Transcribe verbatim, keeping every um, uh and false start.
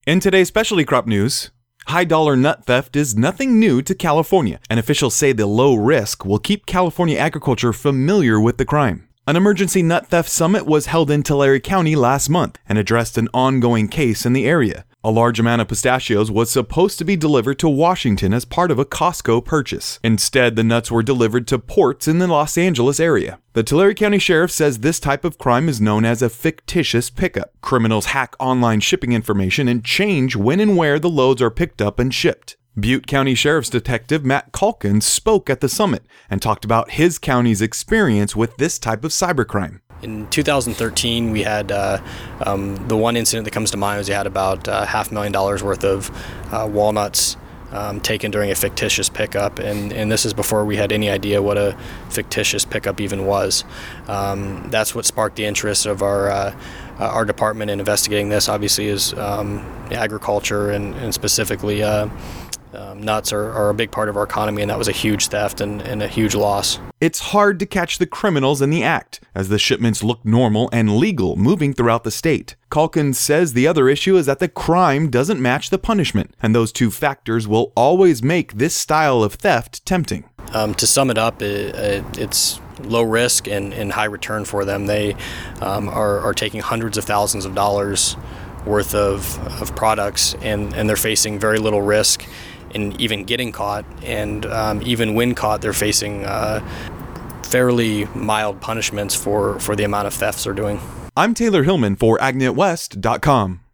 In today's specialty crop news, high-dollar nut theft is nothing new to California, and officials say the low risk will keep California agriculture familiar with the crime. An emergency nut theft summit was held in Tulare County last month and addressed an ongoing case in the area. A large amount of pistachios was supposed to be delivered to Washington as part of a Costco purchase. Instead, the nuts were delivered to ports in the Los Angeles area. The Tulare County Sheriff says this type of crime is known as a fictitious pickup. Criminals hack online shipping information and change when and where the loads are picked up and shipped. Butte County Sheriff's Detective Matt Calkins spoke at the summit and talked about his county's experience with this type of cybercrime. In two thousand thirteen, we had uh, um, the one incident that comes to mind was we had about uh, half a million dollars worth of uh, walnuts um, taken during a fictitious pickup, and, and this is before we had any idea what a fictitious pickup even was. Um, that's what sparked the interest of our uh, our department in investigating this. Obviously, is um, agriculture and, and specifically uh, Um, nuts are, are a big part of our economy, and that was a huge theft and, and a huge loss. It's hard to catch the criminals in the act, as the shipments look normal and legal moving throughout the state. Calkins says the other issue is that the crime doesn't match the punishment, and those two factors will always make this style of theft tempting. Um, to sum it up, it, it, it's low risk and, and high return for them. They um, are, are taking hundreds of thousands of dollars worth of, of products, and, and they're facing very little risk in even getting caught, and um, even when caught, they're facing uh, fairly mild punishments for, for the amount of thefts they're doing. I'm Taylor Hillman for Ag Net West dot com.